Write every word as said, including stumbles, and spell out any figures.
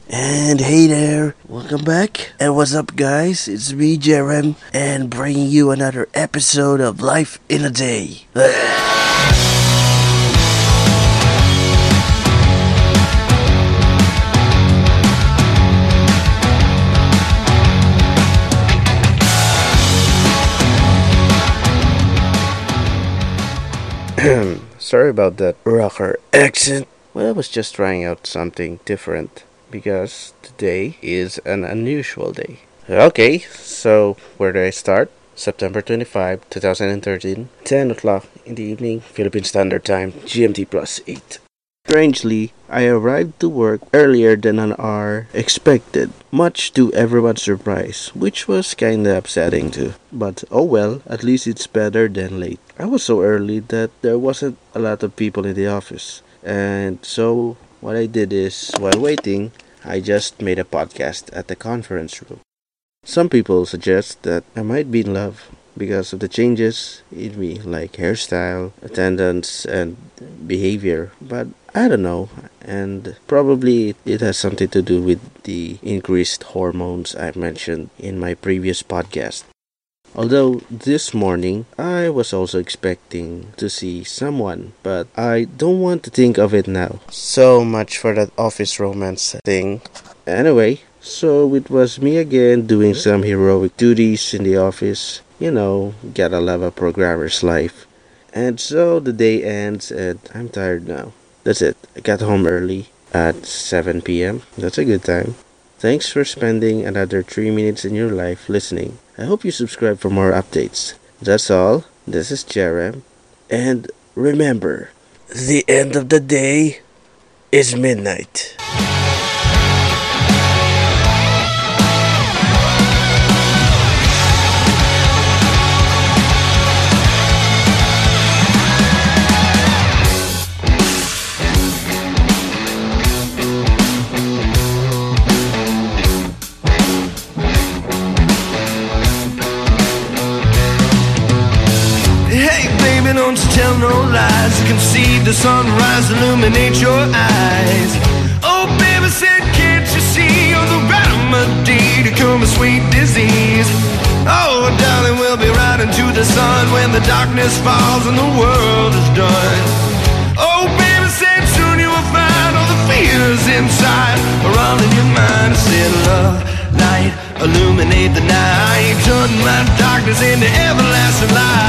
And hey there, welcome back. And what's up, guys? It's me, Jerem, and bringing you another episode of Life in a Day. Sorry about that rocker accent. Well, I was just trying out something different because today is an unusual day. Okay, so where do I start? September twenty-fifth, twenty thirteen, ten o'clock in the evening, Philippine Standard Time, G M T plus eight. Strangely, I arrived to work earlier than an hour expected, much to everyone's surprise, which was kinda upsetting too. But oh well, at least it's better than late. I was so early that there wasn't a lot of people in the office, and so what I did is, while waiting, I just made a podcast at the conference room. Some people suggest that I might be in love because of the changes in me, like hairstyle, attendance, and behavior. But I don't know, and probably it has something to do with the increased hormones I mentioned in my previous podcast. Although this morning I was also expecting to see someone, but I don't want to think of it now. So much for that office romance thing. Anyway, so it was me again doing some heroic duties in the office. You know, gotta love a programmer's life. And so the day ends and I'm tired now. That's it. I got home early at seven p.m. That's a good time. Thanks for spending another three minutes in your life listening. I hope you subscribe for more updates. That's all. This is Jerem. And remember, the end of the day is midnight. Don't you tell no lies. You can see the sunrise illuminate your eyes. Oh, baby said, can't you see you're the remedy to cure my sweet disease? Oh, darling, we'll be riding to the sun when the darkness falls and the world is done. Oh, baby said, soon you will find all the fears inside are all in your mind. I said, love, light, illuminate the night. Turn my darkness into everlasting light.